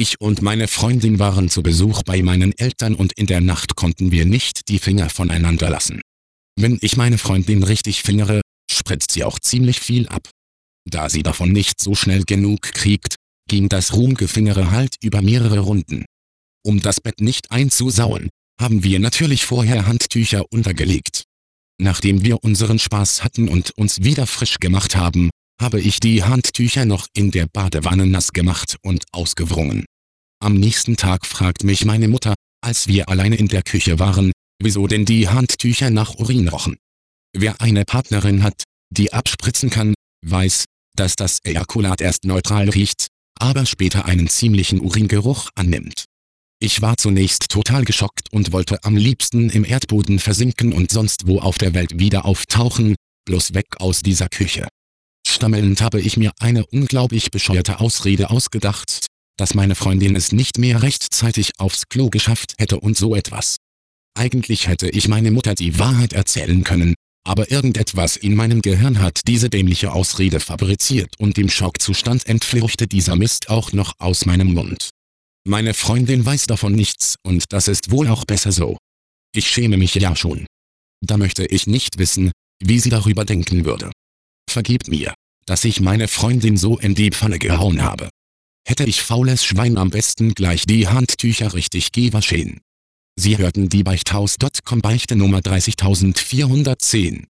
Ich und meine Freundin waren zu Besuch bei meinen Eltern und in der Nacht konnten wir nicht die Finger voneinander lassen. Wenn ich meine Freundin richtig fingere, spritzt sie auch ziemlich viel ab. Da sie davon nicht so schnell genug kriegt, ging das Rumgefingere halt über mehrere Runden. Um das Bett nicht einzusauen, haben wir natürlich vorher Handtücher untergelegt. Nachdem wir unseren Spaß hatten und uns wieder frisch gemacht haben, habe ich die Handtücher noch in der Badewanne nass gemacht und ausgewrungen. Am nächsten Tag fragt mich meine Mutter, als wir alleine in der Küche waren, wieso denn die Handtücher nach Urin rochen. Wer eine Partnerin hat, die abspritzen kann, weiß, dass das Ejakulat erst neutral riecht, aber später einen ziemlichen Uringeruch annimmt. Ich war zunächst total geschockt und wollte am liebsten im Erdboden versinken und sonst wo auf der Welt wieder auftauchen, bloß weg aus dieser Küche. Stammelnd habe ich mir eine unglaublich bescheuerte Ausrede ausgedacht, dass meine Freundin es nicht mehr rechtzeitig aufs Klo geschafft hätte und so etwas. Eigentlich hätte ich meine Mutter die Wahrheit erzählen können, aber irgendetwas in meinem Gehirn hat diese dämliche Ausrede fabriziert und im Schockzustand entfleuchte dieser Mist auch noch aus meinem Mund. Meine Freundin weiß davon nichts und das ist wohl auch besser so. Ich schäme mich ja schon. Da möchte ich nicht wissen, wie sie darüber denken würde. Vergebt mir, dass ich meine Freundin so in die Pfanne gehauen habe. Hätte ich faules Schwein am besten gleich die Handtücher richtig gewaschen. Sie hörten die Beichthaus.com Beichte Nummer 30410.